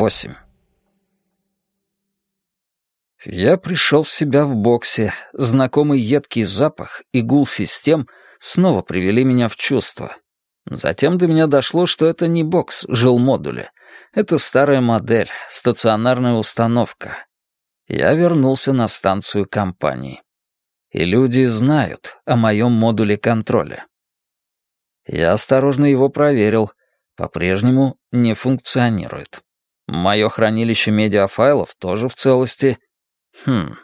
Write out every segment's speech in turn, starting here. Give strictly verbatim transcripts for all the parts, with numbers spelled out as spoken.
восемь. Я пришел в себя в боксе. Знакомый едкий запах и гул систем снова привели меня в чувство. Затем до меня дошло, что это не бокс жилмодуля. Это старая модель, стационарная установка. Я вернулся на станцию компании. И люди знают о моем модуле контроля. Я осторожно его проверил. По-прежнему не функционирует. Мое хранилище медиафайлов тоже в целости. Хм.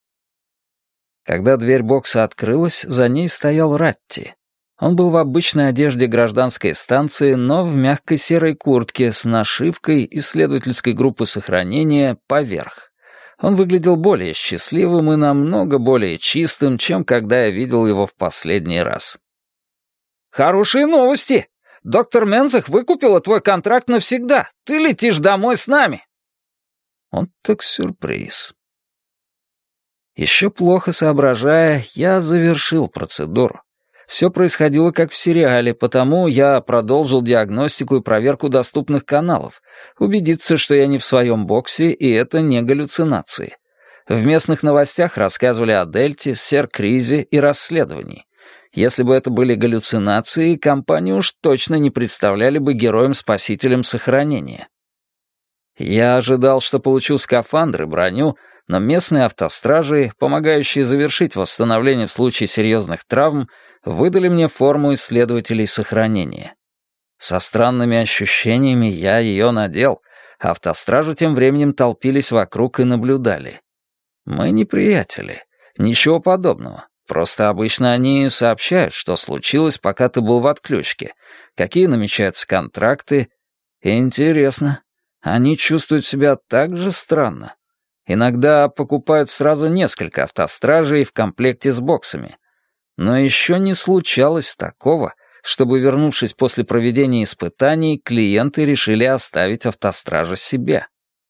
Когда дверь бокса открылась, за ней стоял Ратти. Он был в обычной одежде гражданской станции, но в мягкой серой куртке с нашивкой исследовательской группы сохранения поверх. Он выглядел более счастливым и намного более чистым, чем когда я видел его в последний раз. «Хорошие новости! Доктор Мензах выкупила твой контракт навсегда. Ты летишь домой с нами!» Вот так сюрприз. Еще плохо соображая, я завершил процедуру. Все происходило как в сериале, потому я продолжил диагностику и проверку доступных каналов, убедиться, что я не в своем боксе, и это не галлюцинации. В местных новостях рассказывали о Дельте, Сер-Кризе и расследовании. Если бы это были галлюцинации, компанию уж точно не представляли бы героем-спасителем сохранения. Я ожидал, что получу скафандр и броню, но местные автостражи, помогающие завершить восстановление в случае серьезных травм, выдали мне форму исследователей сохранения. Со странными ощущениями я ее надел, а автостражи тем временем толпились вокруг и наблюдали. Мы не приятели, ничего подобного. Просто обычно они сообщают, что случилось, пока ты был в отключке, какие намечаются контракты. Интересно, они чувствуют себя так же странно. Иногда покупают сразу несколько автостражей в комплекте с боксами. Но еще не случалось такого, чтобы, вернувшись после проведения испытаний, клиенты решили оставить автостража себе.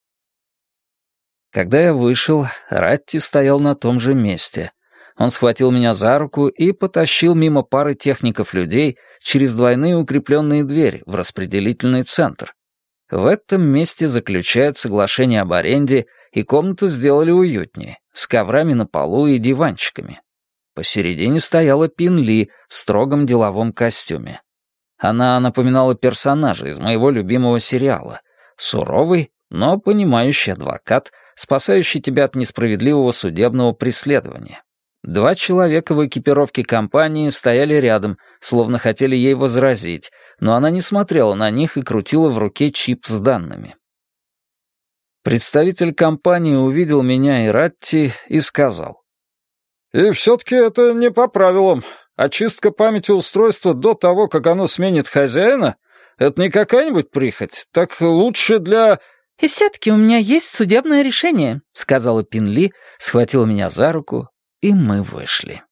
Когда я вышел, Ратти стоял на том же месте. Он схватил меня за руку и потащил мимо пары техников-людей через двойные укрепленные двери в распределительный центр. В этом месте заключают соглашение об аренде, и комнату сделали уютнее, с коврами на полу и диванчиками. Посередине стояла Пин Ли в строгом деловом костюме. Она напоминала персонажа из моего любимого сериала. Суровый, но понимающий адвокат, спасающий тебя от несправедливого судебного преследования. Два человека в экипировке компании стояли рядом, словно хотели ей возразить, но она не смотрела на них и крутила в руке чип с данными. Представитель компании увидел меня и Ратти и сказал: «И все-таки это не по правилам. Очистка памяти устройства до того, как оно сменит хозяина, это не какая-нибудь прихоть, так лучше для...» «И все-таки у меня есть судебное решение», — сказала Пин Ли, схватила меня за руку, и мы вышли.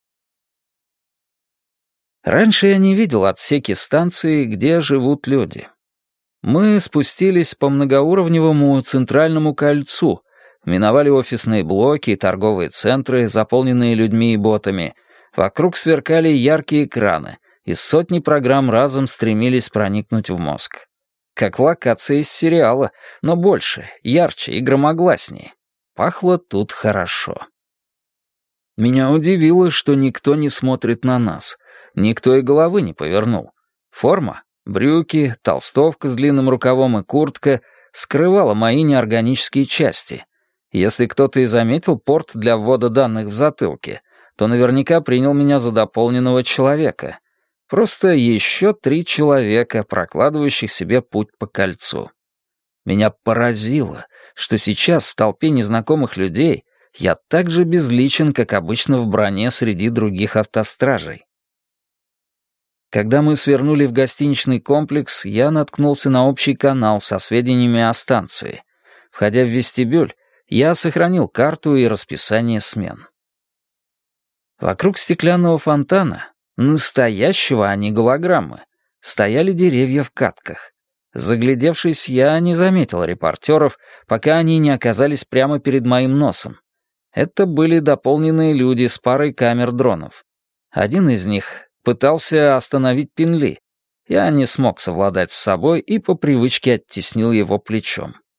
Раньше я не видел отсеки станции, где живут люди. Мы спустились по многоуровневому центральному кольцу, миновали офисные блоки и торговые центры, заполненные людьми и ботами. Вокруг сверкали яркие экраны, и сотни программ разом стремились проникнуть в мозг. Как локация из сериала, но больше, ярче и громогласнее. Пахло тут хорошо. Меня удивило, что никто не смотрит на нас. Никто и головы не повернул. Форма, брюки, толстовка с длинным рукавом и куртка скрывала мои неорганические части. Если кто-то и заметил порт для ввода данных в затылке, то наверняка принял меня за дополненного человека. Просто еще три человека, прокладывающих себе путь по кольцу. Меня поразило, что сейчас в толпе незнакомых людей я так же безличен, как обычно в броне среди других автостражей. Когда мы свернули в гостиничный комплекс, я наткнулся на общий канал со сведениями о станции. Входя в вестибюль, я сохранил карту и расписание смен. Вокруг стеклянного фонтана, настоящего, а не голограммы, стояли деревья в катках. Заглядевшись, я не заметил репортеров, пока они не оказались прямо перед моим носом. Это были дополненные люди с парой камер дронов. Один из них пытался остановить Пин Ли. Я не смог совладать с собой и по привычке оттеснил его плечом.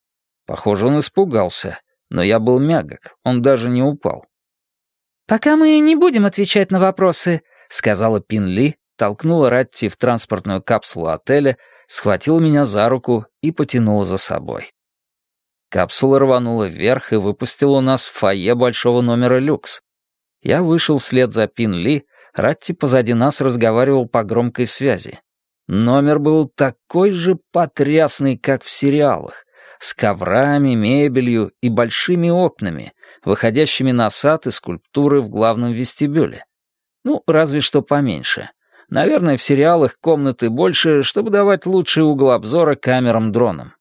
Похоже, он испугался, но я был мягок, он даже не упал. «Пока мы не будем отвечать на вопросы», — сказала Пин Ли, толкнула Ратти в транспортную капсулу отеля, схватила меня за руку и потянула за собой. Капсула рванула вверх и выпустила нас в фойе большого номера «Люкс». Я вышел вслед за Пин Ли, Ратти позади нас разговаривал по громкой связи. Номер был такой же потрясный, как в сериалах, с коврами, мебелью и большими окнами, выходящими на сад и скульптуры в главном вестибюле. Ну, разве что поменьше. Наверное, в сериалах комнаты больше, чтобы давать лучший угол обзора камерам-дронам.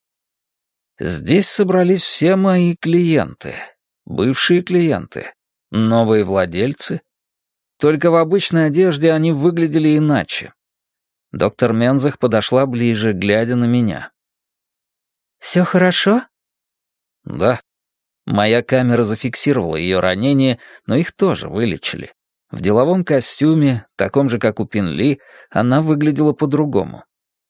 Здесь собрались все мои клиенты, бывшие клиенты, новые владельцы. Только в обычной одежде они выглядели иначе. Доктор Мензах подошла ближе, глядя на меня. «Все хорошо?» «Да». Моя камера зафиксировала ее ранения, но их тоже вылечили. В деловом костюме, таком же, как у Пин Ли, она выглядела по-другому.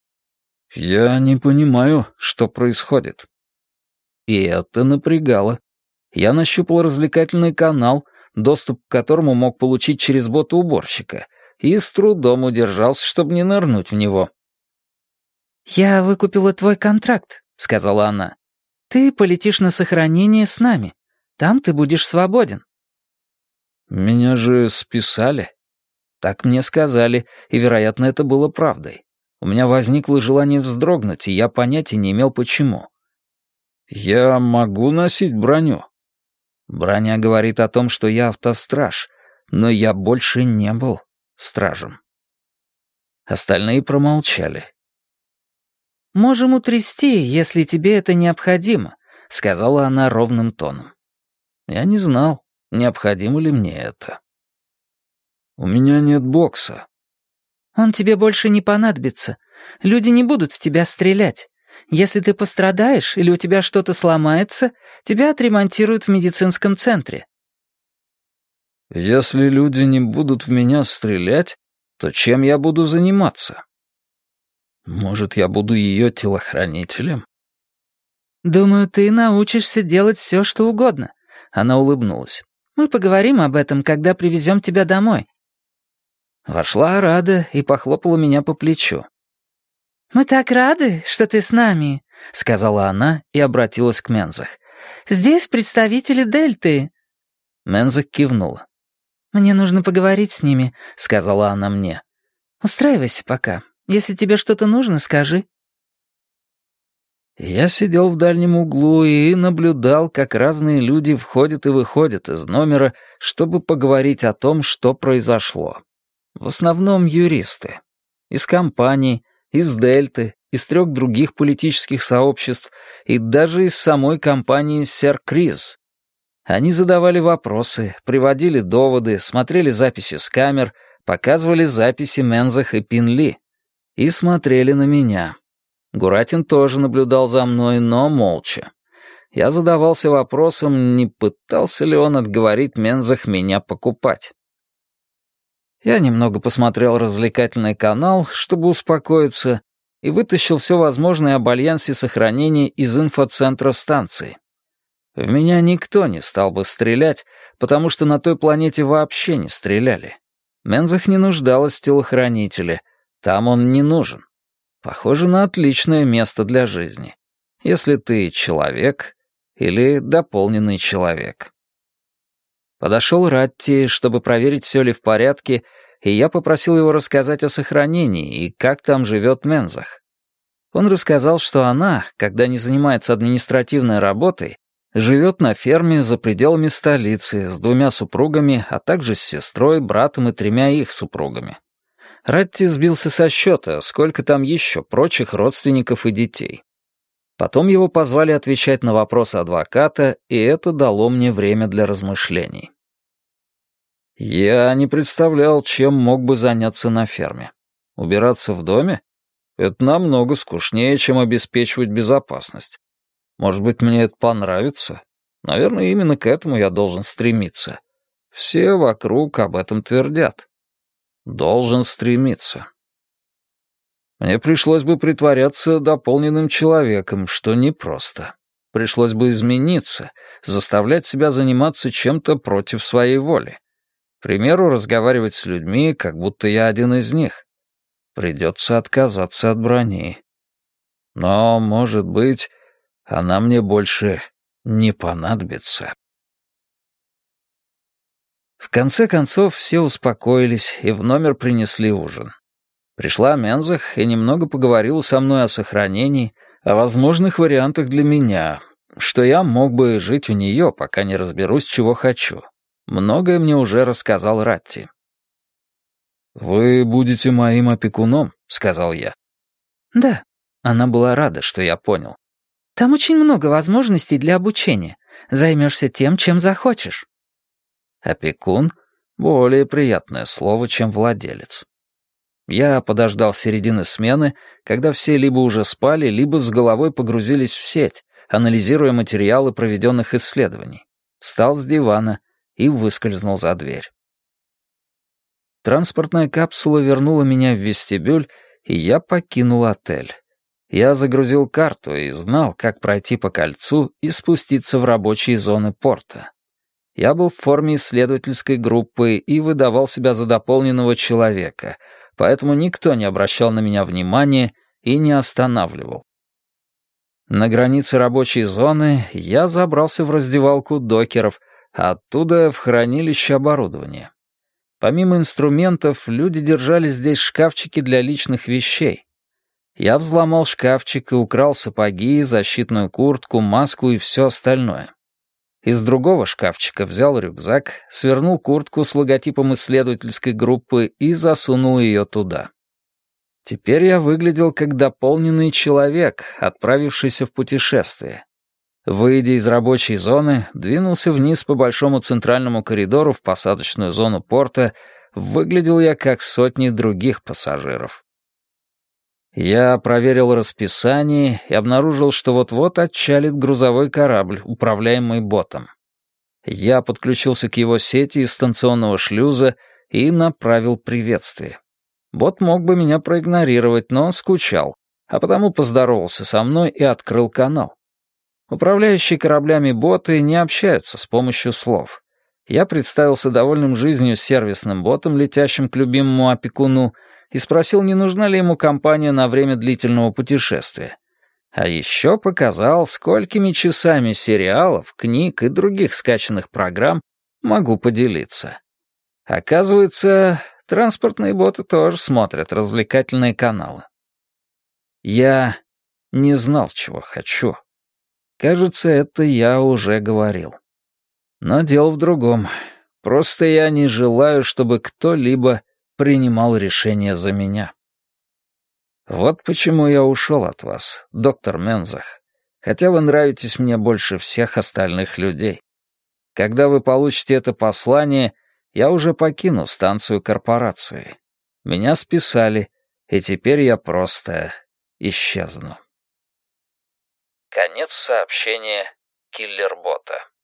«Я не понимаю, что происходит». И это напрягало. Я нащупал развлекательный канал, доступ к которому мог получить через бота-уборщика, и с трудом удержался, чтобы не нырнуть в него. «Я выкупила твой контракт», — сказала она. «Ты полетишь на сохранение с нами. Там ты будешь свободен». «Меня же списали». Так мне сказали, и, вероятно, это было правдой. У меня возникло желание вздрогнуть, и я понятия не имел, почему. «Я могу носить броню?» Броня говорит о том, что я автостраж, но я больше не был стражем. Остальные промолчали. «Можем утрясти, если тебе это необходимо», — сказала она ровным тоном. Я не знал, необходимо ли мне это. «У меня нет бокса». «Он тебе больше не понадобится. Люди не будут в тебя стрелять. Если ты пострадаешь или у тебя что-то сломается, тебя отремонтируют в медицинском центре». «Если люди не будут в меня стрелять, то чем я буду заниматься? Может, я буду ее телохранителем?» «Думаю, ты научишься делать все, что угодно», — она улыбнулась. «Мы поговорим об этом, когда привезем тебя домой». Вошла Арада и похлопала меня по плечу. «Мы так рады, что ты с нами», — сказала она и обратилась к Мензах. «Здесь представители Дельты». Мензах кивнула. «Мне нужно поговорить с ними», — сказала она мне. «Устраивайся пока. Если тебе что-то нужно, скажи». Я сидел в дальнем углу и наблюдал, как разные люди входят и выходят из номера, чтобы поговорить о том, что произошло. В основном юристы. Из компаний, из Дельты, из трех других политических сообществ и даже из самой компании «Сэр Криз». Они задавали вопросы, приводили доводы, смотрели записи с камер, показывали записи Мензах и Пин Ли и смотрели на меня. Гуратин тоже наблюдал за мной, но молча. Я задавался вопросом, не пытался ли он отговорить Мензах меня покупать. Я немного посмотрел развлекательный канал, чтобы успокоиться, и вытащил все возможное об альянсе сохранения из инфоцентра станции. В меня никто не стал бы стрелять, потому что на той планете вообще не стреляли. Мензах не нуждалась в телохранителе, там он не нужен. Похоже на отличное место для жизни, если ты человек или дополненный человек. Подошел Ратти, чтобы проверить, все ли в порядке, и я попросил его рассказать о сохранении и как там живет Мензах. Он рассказал, что она, когда не занимается административной работой, живет на ферме за пределами столицы с двумя супругами, а также с сестрой, братом и тремя их супругами. Ратти сбился со счета, сколько там еще прочих родственников и детей. Потом его позвали отвечать на вопросы адвоката, и это дало мне время для размышлений. Я не представлял, чем мог бы заняться на ферме. Убираться в доме? Это намного скучнее, чем обеспечивать безопасность. Может быть, мне это понравится? Наверное, именно к этому я должен стремиться. Все вокруг об этом твердят. Должен стремиться. Мне пришлось бы притворяться дополненным человеком, что непросто. пришлось бы измениться, заставлять себя заниматься чем-то против своей воли. К примеру, разговаривать с людьми, как будто я один из них. Придется отказаться от брони. Но, может быть, она мне больше не понадобится. В конце концов, все успокоились, и в номер принесли ужин. Пришла Мензах и немного поговорила со мной о сохранении, о возможных вариантах для меня, что я мог бы жить у нее, пока не разберусь, чего хочу. Многое мне уже рассказал Ратти. «Вы будете моим опекуном», — сказал я. «Да». Она была рада, что я понял. «Там очень много возможностей для обучения. Займешься тем, чем захочешь». «Опекун» — более приятное слово, чем «владелец». Я подождал середины смены, когда все либо уже спали, либо с головой погрузились в сеть, анализируя материалы проведенных исследований. Встал с дивана и выскользнул за дверь. Транспортная капсула вернула меня в вестибюль, и я покинул отель. Я загрузил карту и знал, как пройти по кольцу и спуститься в рабочие зоны порта. Я был в форме исследовательской группы и выдавал себя за дополненного человека, поэтому никто не обращал на меня внимания и не останавливал. На границе рабочей зоны я забрался в раздевалку докеров, а оттуда в хранилище оборудования. Помимо инструментов, люди держали здесь шкафчики для личных вещей. Я взломал шкафчик и украл сапоги, защитную куртку, маску и все остальное. Из другого шкафчика взял рюкзак, свернул куртку с логотипом исследовательской группы и засунул ее туда. Теперь я выглядел как дополненный человек, отправившийся в путешествие. Выйдя из рабочей зоны, двинулся вниз по большому центральному коридору в посадочную зону порта. Выглядел я как сотни других пассажиров. Я проверил расписание и обнаружил, что вот-вот отчалит грузовой корабль, управляемый ботом. Я подключился к его сети из станционного шлюза и направил приветствие. Бот мог бы меня проигнорировать, но скучал, а потому поздоровался со мной и открыл канал. Управляющие кораблями боты не общаются с помощью слов. Я представился довольным жизнью сервисным ботом, летящим к любимому опекуну, и спросил, не нужна ли ему компания на время длительного путешествия. А еще показал, сколькими часами сериалов, книг и других скачанных программ могу поделиться. Оказывается, транспортные боты тоже смотрят развлекательные каналы. Я не знал, чего хочу. Кажется, это я уже говорил. Но дело в другом. Просто я не желаю, чтобы кто-либо принимал решение за меня. Вот почему я ушел от вас, доктор Мензах, хотя вы нравитесь мне больше всех остальных людей. Когда вы получите это послание, я уже покину станцию корпорации. Меня списали, и теперь я просто исчезну. Конец сообщения киллер-бота.